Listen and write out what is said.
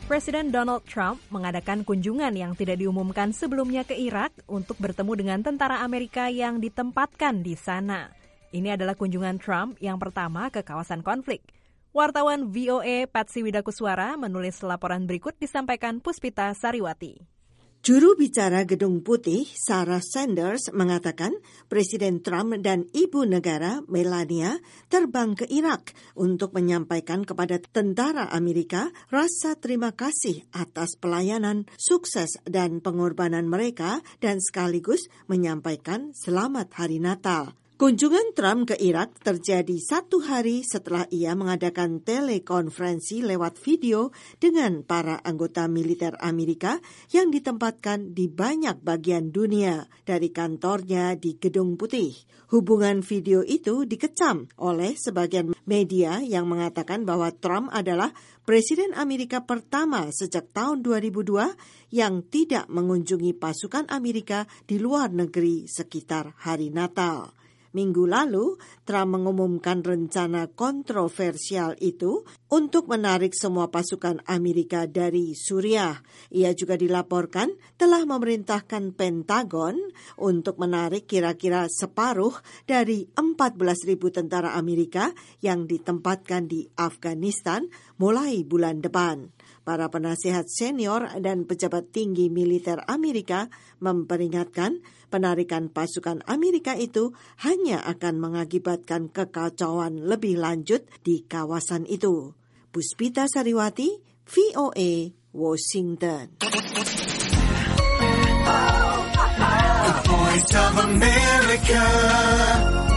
Presiden Donald Trump mengadakan kunjungan yang tidak diumumkan sebelumnya ke Irak untuk bertemu dengan tentara Amerika yang ditempatkan di sana. Ini adalah kunjungan Trump yang pertama ke kawasan konflik. Wartawan VOA Patsy Widakuswara menulis laporan berikut disampaikan Puspita Sariwati. Juru bicara Gedung Putih, Sarah Sanders, mengatakan Presiden Trump dan Ibu Negara Melania terbang ke Irak untuk menyampaikan kepada tentara Amerika rasa terima kasih atas pelayanan, sukses dan pengorbanan mereka dan sekaligus menyampaikan selamat Hari Natal. Kunjungan Trump ke Irak terjadi 1 hari setelah ia mengadakan telekonferensi lewat video dengan para anggota militer Amerika yang ditempatkan di banyak bagian dunia dari kantornya di Gedung Putih. Hubungan video itu dikecam oleh sebagian media yang mengatakan bahwa Trump adalah Presiden Amerika pertama sejak tahun 2002 yang tidak mengunjungi pasukan Amerika di luar negeri sekitar Hari Natal. Minggu lalu, Trump mengumumkan rencana kontroversial itu untuk menarik semua pasukan Amerika dari Suriah. Ia juga dilaporkan telah memerintahkan Pentagon untuk menarik kira-kira separuh dari 14.000 tentara Amerika yang ditempatkan di Afghanistan mulai bulan depan. Para penasihat senior dan pejabat tinggi militer Amerika memperingatkan penarikan pasukan Amerika itu hanya akan mengakibatkan kekacauan lebih lanjut di kawasan itu. Puspita Sariwati, VOA, Washington. The Voice of America.